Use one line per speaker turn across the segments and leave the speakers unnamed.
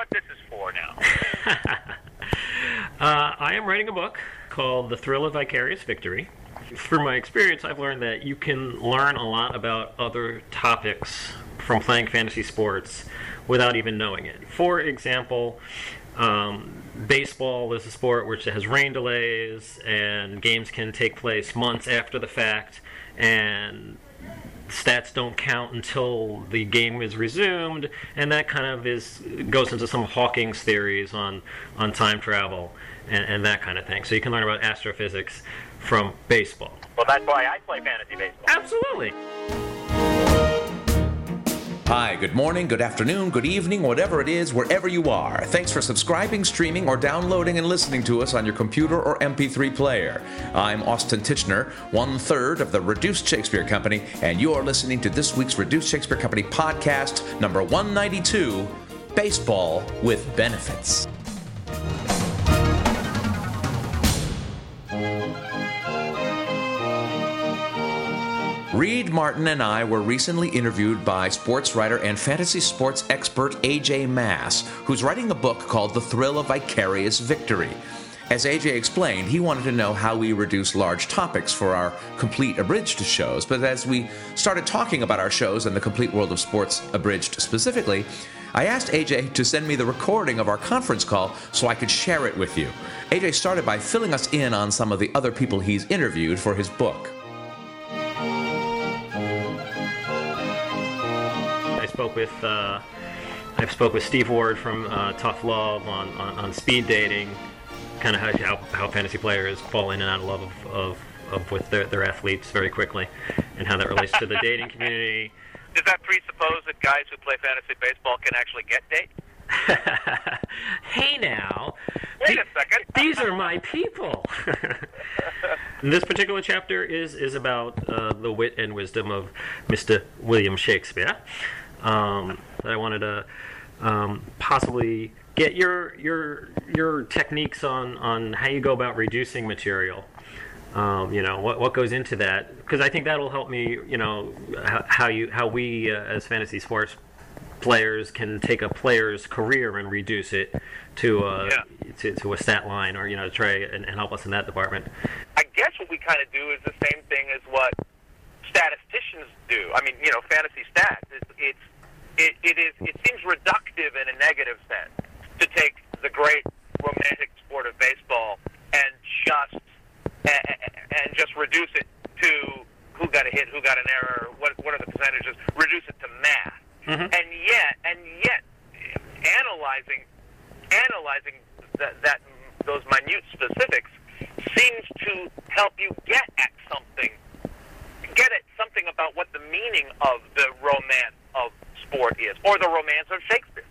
what this is for now.
I am writing a book called The Thrill of Vicarious Victory. Through my experience, I've learned that you can learn a lot about other topics from playing fantasy sports without even knowing it. For example, baseball is a sport which has rain delays, and games can take place months after the fact, and stats don't count until the game is resumed, and that kind of goes into some Hawking's theories on time travel and that kind of thing. So you can learn about astrophysics from baseball.
Well, that's why I play fantasy baseball.
Absolutely.
Hi, good morning, good afternoon, good evening, whatever it is, wherever you are. Thanks for subscribing, streaming, or downloading and listening to us on your computer or MP3 player. I'm Austin Tichenor, 1/3 of the Reduced Shakespeare Company, and you're listening to this week's Reduced Shakespeare Company podcast, number 192, Baseball with Benefits. Reed Martin and I were recently interviewed by sports writer and fantasy sports expert A.J. Mass, who's writing a book called The Thrill of Vicarious Victory. As A.J. explained, he wanted to know how we reduce large topics for our complete abridged shows, but as we started talking about our shows and the complete world of sports abridged specifically, I asked A.J. to send me the recording of our conference call so I could share it with you. A.J. started by filling us in on some of the other people he's interviewed for his book.
I spoke with Steve Ward from Tough Love on speed dating, kind of how fantasy players fall in and out of love of with their athletes very quickly, and how that relates to the dating community.
Does that presuppose that guys who play fantasy baseball can actually get dates?
Hey now,
wait a second.
These are my people. This particular chapter is about the wit and wisdom of Mr. William Shakespeare. That I wanted to possibly get your techniques on how you go about reducing material. What goes into that, because I think that'll help me. How we as fantasy sports players can take a player's career and reduce it to a stat line, or try and help us in that department.
I guess what we kind of do is the same thing as what statisticians do. I mean, fantasy stats. It seems reductive in a negative sense to take the great romantic sport of baseball and just reduce it to who got a hit, who got an error, what are the percentages, reduce it to math. Mm-hmm. And yet analyzing those minute specifics seems to help you get at something about what the meaning of the romance of sport is, or the romance of Shakespeare.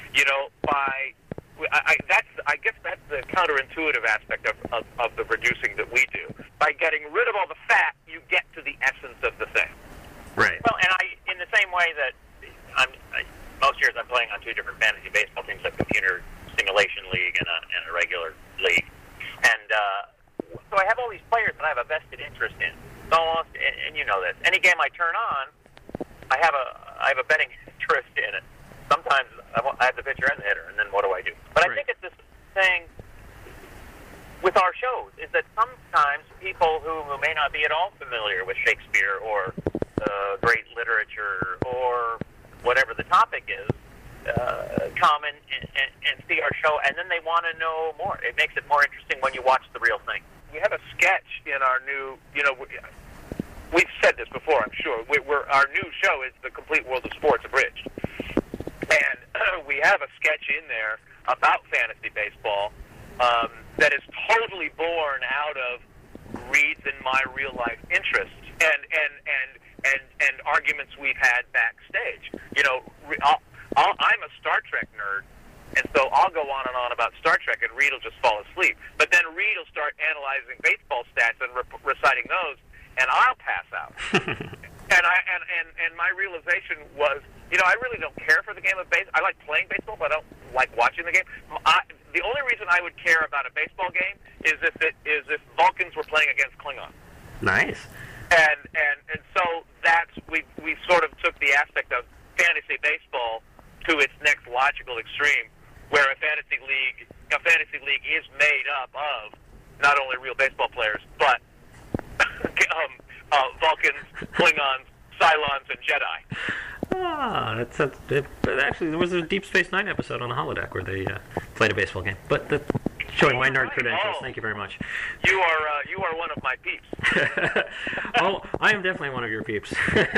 I guess that's the counterintuitive aspect of the reducing that we do. By getting rid of all the fat, you get to the essence of the thing.
Right.
Well, and in the same way that most years I'm playing on two different fantasy baseball teams, a computer simulation league and a regular league, and so I have all these players that I have a vested interest in. So almost, and you know this, any game I turn on, I have a betting interest in it. Sometimes I have the pitcher and the hitter, and then what do I do? But I think it's this thing with our shows, is that sometimes people who may not be at all familiar with Shakespeare or great literature or whatever the topic is, come and see our show, and then they want to know more. It makes it more interesting when you watch the real thing. We have a sketch in our new, we've said this before, I'm sure. Our new show is The Complete World of Sports Abridged. And we have a sketch in there about fantasy baseball that is totally born out of Reed's and my real-life interests and arguments we've had backstage. I'm a Star Trek nerd, and so I'll go on and on about Star Trek, and Reed will just fall asleep. But then Reed will start analyzing baseball stats and reciting those, and I'll pass out. and my realization was, I really don't care for the game of baseball. I like playing baseball, but I don't like watching the game. The only reason I would care about a baseball game is if Vulcans were playing against Klingons.
Nice.
And so we sort of took the aspect of fantasy baseball to its next logical extreme, where a fantasy league is made up of not only real baseball players, but Vulcans, Klingons, Cylons, and Jedi.
Actually, there was a Deep Space Nine episode on the holodeck where they played a baseball game. But showing my nerd credentials. Thank you very much.
You are one of my peeps.
Oh, I am definitely one of your peeps.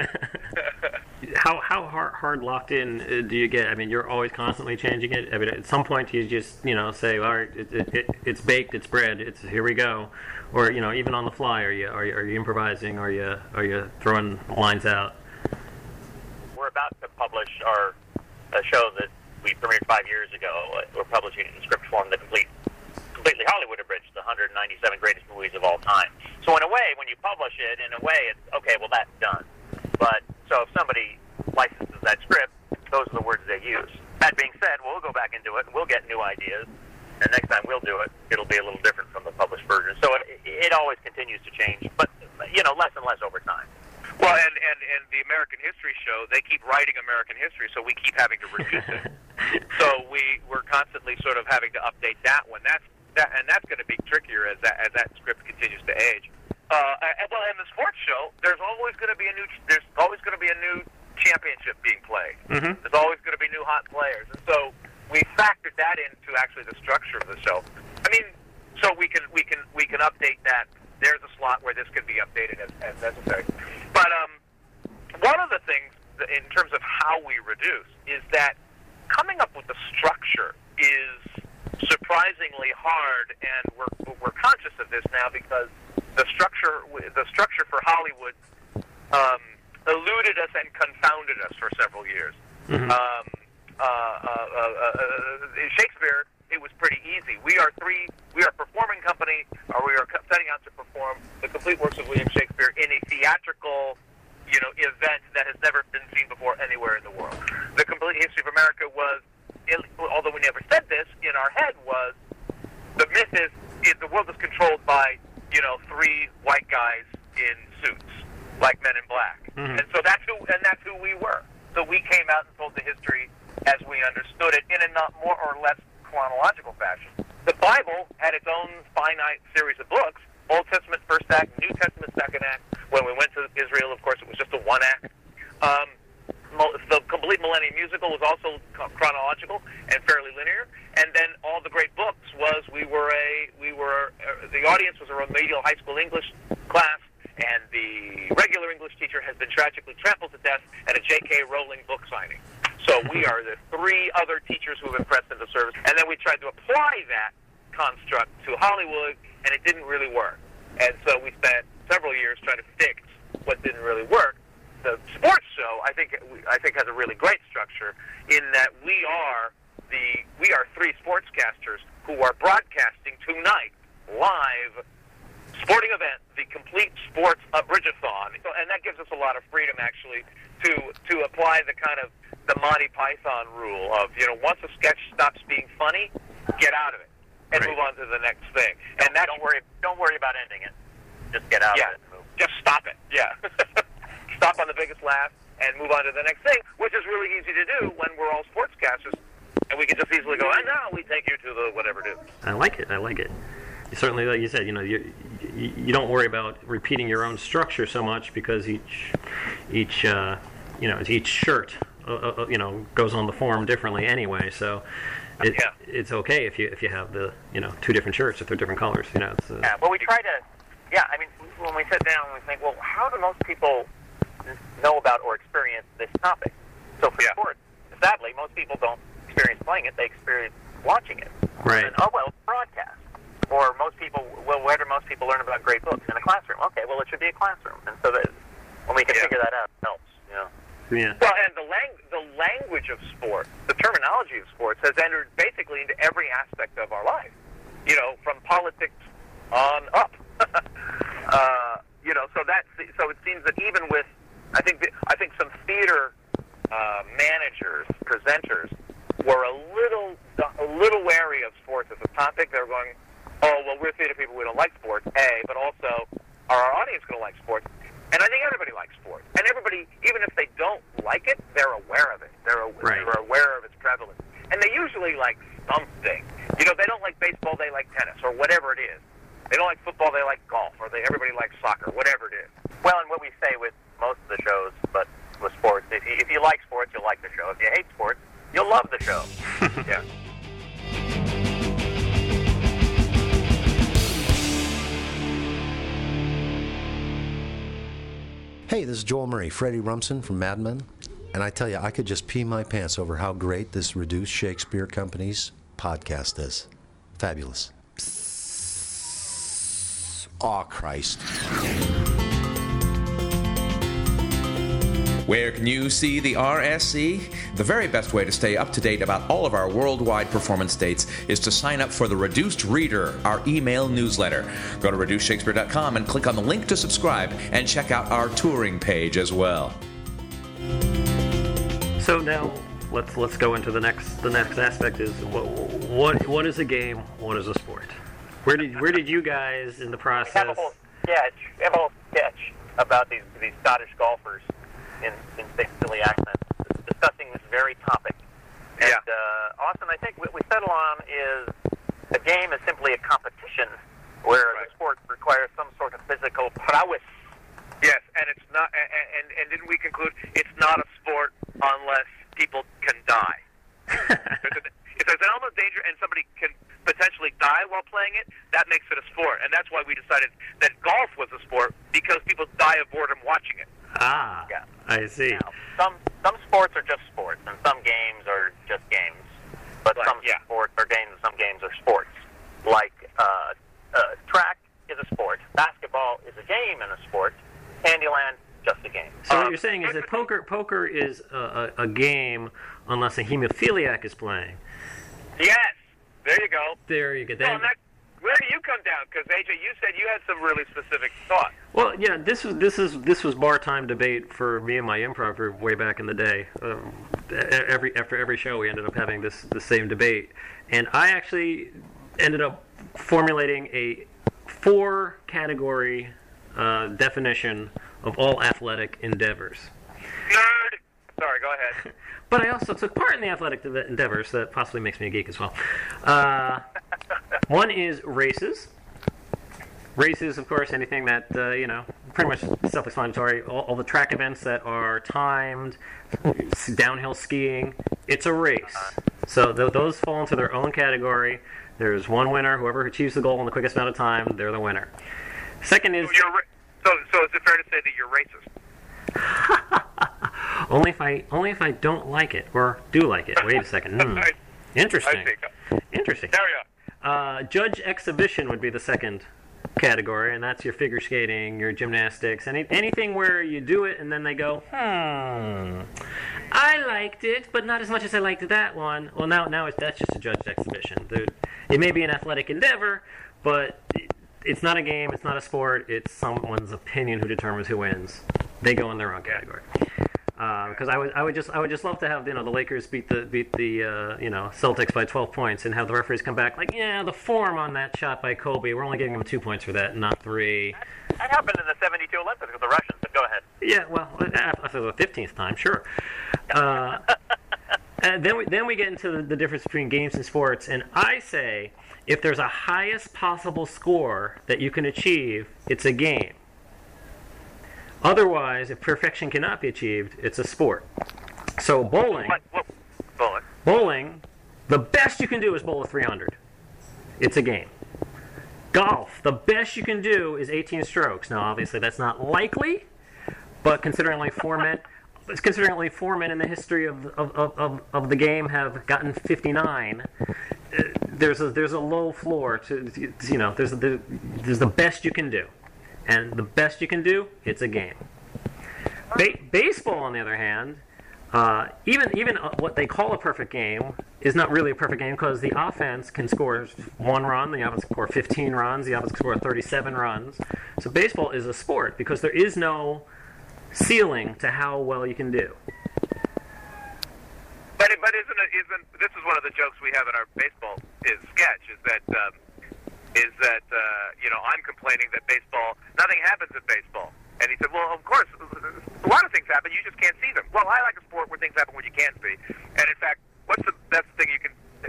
How hard locked in do you get? I mean, you're always constantly changing it. I mean, at some point you just say, all right, it's baked, it's bread, it's here we go, or even on the fly, are you improvising, are you throwing lines out?
We're about to publish a show that we premiered 5 years ago. We're publishing it in script form, the completely Hollywood abridged, the 197 greatest movies of all time. So in a way, when you publish it, it's okay. Well, that's done. But so if somebody licenses that script, those are the words they use. That being said, we'll go back into it and we'll get new ideas. And next time we'll do it, it'll be a little different from the published version. So it always continues to change, but less and less over time. Well, and the American History show, they keep writing American history, so we keep having to reduce it. So we're constantly sort of having to update that one. That's going to be trickier as that script continues to age. And the sports show, there's always going to be a new championship being played. Mm-hmm. There's always going to be new hot players, and so we factored that into actually the structure of the show. I mean, so we can update that. There's a slot where this can be updated as necessary. But one of the things in terms of how we reduce is that coming up with the structure is surprisingly hard, and we're conscious of this now because the structure for Hollywood eluded us and confounded us for several years. Mm-hmm. Shakespeare, it was pretty easy. We are a performing company, or we are setting out to perform the complete works of William Shakespeare in a theatrical, event that has never been seen before anywhere in the world. The Complete History of America was, although we never said this, in our head was, the myth is the world is controlled by, three white guys in suits, like Men in Black. Mm-hmm. And so that's who we were. So we came out and told the history as we understood it in a not more or less chronological fashion. The Bible had its own finite series of books, Old Testament first act, New Testament second act. When we went to Israel, of course, it was just a one act. The Complete Millennium Musical was also chronological and fairly linear. And then all the great books was the audience was a remedial high school English class, and the regular English teacher has been tragically trampled to death at a J.K. Rowling book signing. So we are the three other teachers who have been pressed into service. And then we tried to apply that construct to Hollywood, and it didn't really work. And so we spent several years trying to fix what didn't really work. The sports show, I think, has a really great structure in that we are three sportscasters who are broadcasting tonight live sporting event, the Complete Sports Abridge-a-thon. And that gives us a lot of freedom, actually, to apply the kind of the Monty Python rule of, once a sketch stops being funny, get out of it and move on to the next thing. And that don't worry about ending it. Just get out of it. And move. Just stop it. Yeah. Stop on the biggest laugh and move on to the next thing, which is really easy to do when we're all sportscasters, and we can just easily go, and now we take you to the whatever it is. I like it. Certainly, like you said, you don't worry about repeating your own structure so much because each shirt goes on the form differently anyway. So it's okay if you have the two different shirts if they're different colors. Well, we try to. Yeah, I mean, when we sit down and we think, well, how do most people know about or experience this topic? So for sports, sadly, most people don't experience playing it; they experience watching it.
Right.
And, broadcast. Or most people, where do most people learn about great books? In a classroom. Okay, well, it should be a classroom. And so that when we can figure that out, it helps.
Yeah.
Well, and the language of sport, the terminology of sports, has entered basically into every aspect of our life. From politics on up. So it seems that even with, I think some theater managers, presenters, were a little wary of sports as a topic. They were going, oh, well, we're theater people, we don't like sports, but also, are our audience going to like sports? And I think everybody likes sports. And everybody, even if they don't like it, they're aware of it. They're aware of its prevalence. And they usually like something. You know, they don't like baseball, they like tennis, or whatever it is. They don't like football, they like golf, or everybody likes soccer, whatever it is. Well, and what we say with most of the shows, but with sports, if you like sports, you'll like the show. If you hate sports, you'll love the show. Yeah.
Hey, this is Joel Murray, Freddie Rumsen from Mad Men, and I tell you, I could just pee my pants over how great this Reduced Shakespeare Company's podcast is. Fabulous. Aw, Christ.
Where can you see the RSC? The very best way to stay up to date about all of our worldwide performance dates is to sign up for the Reduced Reader, our email newsletter. Go to reducedshakespeare.com and click on the link to subscribe and check out our touring page as well.
So now let's go into the next aspect is what is a game? What is a sport? Where did you guys in the process?
We have a whole sketch about these Scottish golfers in thick, silly accents discussing this very topic. And Austin, I think what we settle on is a game is simply a competition where the sport requires some sort of physical prowess.
Yes, and it's not. And didn't we conclude it's not a sport unless people can die? If there's an element of danger and somebody can potentially die while playing it, that makes it a sport. And that's why we decided that golf was a sport, because people die of boredom watching it.
Ah, yeah. I see.
Now, some sports are just sports, and some games are just games. But some sports are games, and some games are sports. Like track is a sport. Basketball is a game and a sport. Candyland, just a game.
So what you're saying is that poker is a game unless a hemophiliac is playing.
Yes, there you go.
There you go.
Where do you come down? Because AJ, you said you had some really specific thoughts.
Well, yeah, this was bar time debate for me and my improv group way back in the day. After every show, we ended up having the same debate, and I actually ended up formulating a 4-category definition of all athletic endeavors.
Nerd! Sorry, go ahead.
But I also took part in the athletic endeavors, so that possibly makes me a geek as well. One is races. Races, of course, anything that, pretty much self-explanatory. All the track events that are timed, downhill skiing, it's a race. So those fall into their own category. There's one winner. Whoever achieves the goal in the quickest amount of time, they're the winner. Second is...
So is it fair to say that you're racist?
only if I don't like it or do like it. Wait a second. Interesting. Interesting.
There we go.
Judge exhibition would be the second category, and that's your figure skating, your gymnastics, anything where you do it and then they go, I liked it, but not as much as I liked that one. Well, now that's just a judged exhibition. It may be an athletic endeavor, but it's not a game, it's not a sport, it's someone's opinion who determines who wins. They go in their own category. Because I would just love to have the Lakers beat the Celtics by 12 points and have the referees come back like, the form on that shot by Kobe, we're only giving him 2 points for that, not 3.
That happened in the '72 Olympics with the Russians. But go ahead.
Yeah, well, after the 15th time, sure. And then we get into the difference between games and sports, and I say if there's a highest possible score that you can achieve, it's a game. Otherwise, if perfection cannot be achieved, it's a sport. So bowling, the best you can do is bowl a 300. It's a game. Golf, the best you can do is 18 strokes. Now, obviously, that's not likely, but considering only 4 men in the history of the game have gotten 59, there's a low floor to there's the best you can do. And the best you can do, it's a game. Baseball, on the other hand, even what they call a perfect game is not really a perfect game because the offense can score 1 run, the offense can score 15 runs, the offense can score 37 runs. So baseball is a sport because there is no ceiling to how well you can do.
But isn't this is one of the jokes we have in our baseball sketch is that I'm complaining that baseball, nothing happens in baseball. And he said, well, of course, a lot of things happen, you just can't see them. Well, I like a sport where things happen when you can see. And in fact, that's the thing you can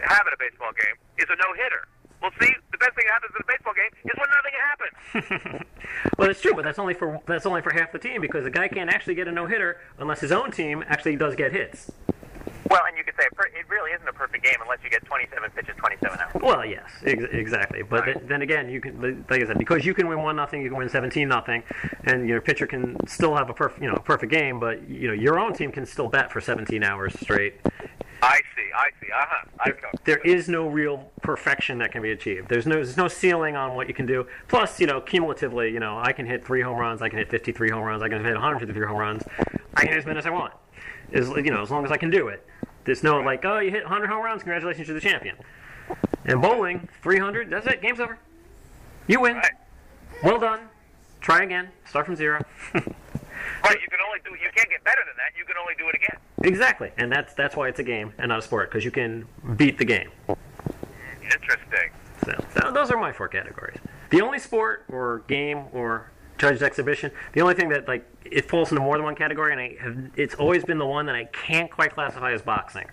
baseball game is a no-hitter. Well, see, the best thing that happens in a baseball game is when nothing happens.
Well, it's true, but that's only for half the team, because the guy can't actually get a no-hitter unless his own team actually does get hits.
Well, and you could say it really isn't a perfect game unless you get 27 pitches, 27 hours.
Well, yes, exactly. But then again, you can, like I said, because you can win 1-0, you can win 17-0, and your pitcher can still have a perfect game, but your own team can still bat for 17 hours straight.
I see.
There is no real perfection that can be achieved. There's no ceiling on what you can do. Plus, cumulatively, I can hit 3 home runs, I can hit 53 home runs, I can hit 153 home runs. I can hit as many as I want, as long as I can do it. There's no you hit 100 home runs, congratulations, you're the champion. And bowling, 300, that's it, game's over. You win.
Right.
Well done. Try again. Start from zero.
Right, you can't get better than that. You can only do it again.
Exactly, and that's why it's a game and not a sport, because you can beat the game.
Interesting.
So those are my 4 categories. The only sport or game or judged exhibition, the only thing that it falls into more than one category, and it's always been the one that I can't quite classify as boxing,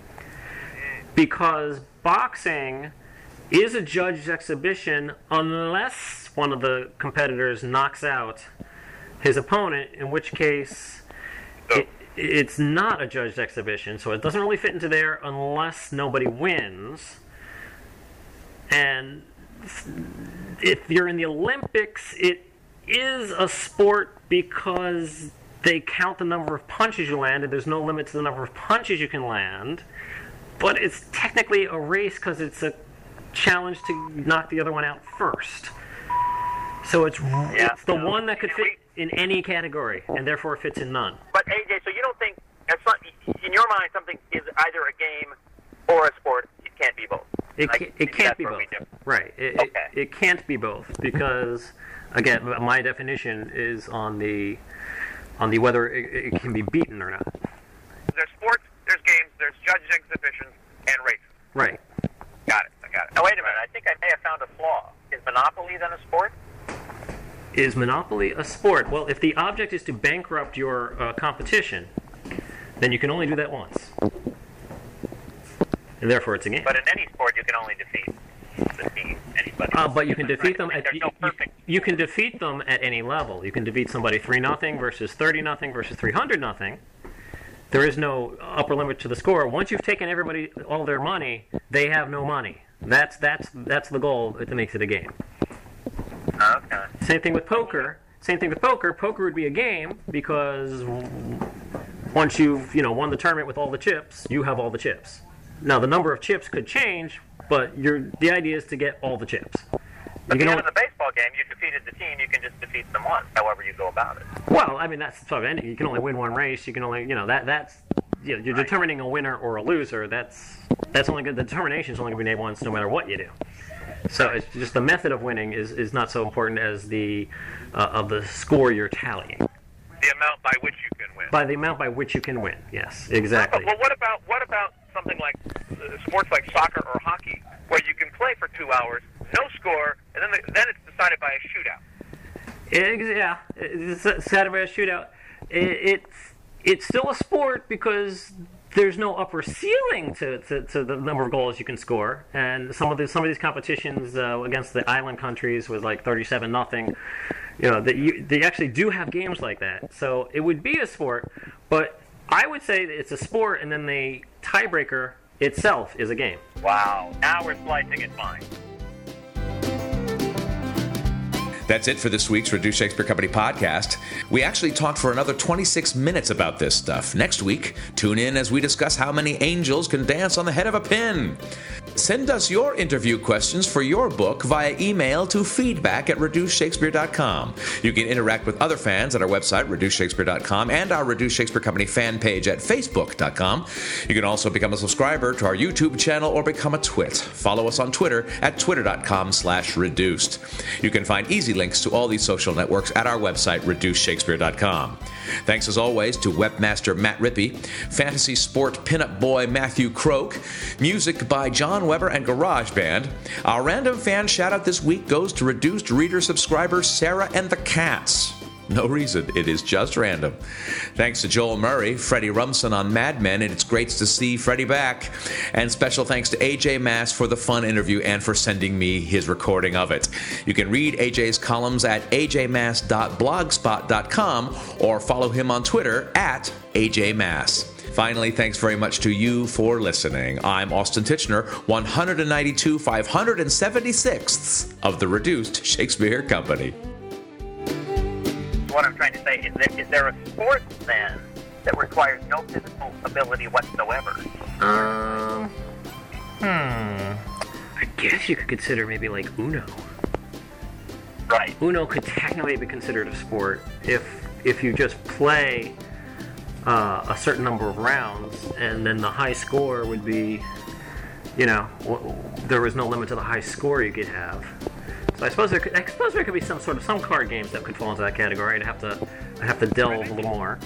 because boxing is a judged exhibition unless one of the competitors knocks out his opponent, in which case it's not a judged exhibition, so it doesn't really fit into there unless nobody wins. And if you're in the Olympics, it is a sport because they count the number of punches you land, and there's no limit to the number of punches you can land, but it's technically a race because it's a challenge to knock the other one out first. So it's the one that could fit in any category, and therefore fits in none.
But AJ, so you don't think, in your mind, something is either a game or a sport? It can't be both.
It can't be both. Right. It can't be both, because, again, my definition is on the whether it can be beaten or not.
There's sports, there's games, there's judged exhibitions, and races.
Right.
Got it.
Now, wait a minute. I think I may have found a flaw. Is Monopoly then a sport?
Is Monopoly a sport? Well, if the object is to bankrupt your competition, then you can only do that once. And therefore it's a game.
But in any sport, you can only defeat anybody.
But you can defeat them
There's no perfect.
You can defeat them at any level. You can defeat somebody 3-0 versus 30-0 versus 300-0. There is no upper limit to the score. Once you've taken everybody all their money, they have no money. That's the goal that makes it a game.
Okay.
Same thing with poker. Poker would be a game because once you've won the tournament with all the chips, you have all the chips. Now the number of chips could change, but the idea is to get all the chips.
But even in the baseball game, you defeated the team. You can just defeat them once, however you go about it.
Well, I mean that's sort of anything. You can only win one race. You can only that's you're determining a winner or a loser. That's only good. The determination is only going to be made once, no matter what you do. So it's just the method of winning is not so important as the score you're tallying.
The amount by which you can win.
By the amount by which you can win. Yes, exactly.
Well, what about something like sports like soccer or hockey, where you can play for 2 hours, no score, and then it's decided by a shootout?
It's decided by a shootout. It's still a sport because there's no upper ceiling to the number of goals you can score, and some of these competitions against the island countries was like 37-0. They actually do have games like that, so it would be a sport. But I would say that it's a sport, and then the tiebreaker itself is a game.
Wow! Now we're slicing it fine.
That's it for this week's Reduced Shakespeare Company podcast. We actually talked for another 26 minutes about this stuff. Next week, tune in as we discuss how many angels can dance on the head of a pin. Send us your interview questions for your book via email to feedback@reducedshakespeare.com. You can interact with other fans at our website, reducedshakespeare.com, and our Reduced Shakespeare Company fan page at facebook.com. You can also become a subscriber to our YouTube channel or become a twit. Follow us on Twitter at twitter.com/reduced. You can find easy links to all these social networks at our website, reducedshakespeare.com. Thanks as always to webmaster Matt Rippey, fantasy sport pinup boy Matthew Croak, music by John Weber and GarageBand. Our random fan shout-out this week goes to Reduced Reader subscriber Sarah and the Cats. No reason. It is just random. Thanks to Joel Murray, Freddie Rumsen on Mad Men, and it's great to see Freddie back. And special thanks to AJ Mass for the fun interview and for sending me his recording of it. You can read AJ's columns at ajmass.blogspot.com or follow him on Twitter at AJMass. Finally, thanks very much to you for listening. I'm Austin Tichenor, 192 576th of the Reduced Shakespeare Company.
What I'm trying to say is there a sport then that requires no physical ability whatsoever?
I guess you could consider maybe like Uno.
Right.
Uno could technically be considered a sport if you just play a certain number of rounds, and then the high score would be, there was no limit to the high score you could have. So I suppose there could be some card games that could fall into that category. I'd have to delve a little more.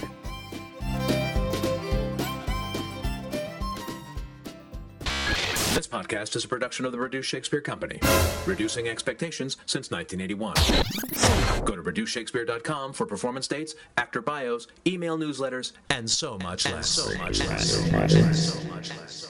This podcast is a production of the Reduced Shakespeare Company, reducing expectations since 1981. Go to reducedshakespeare.com for performance dates, actor bios, email newsletters, and so much less.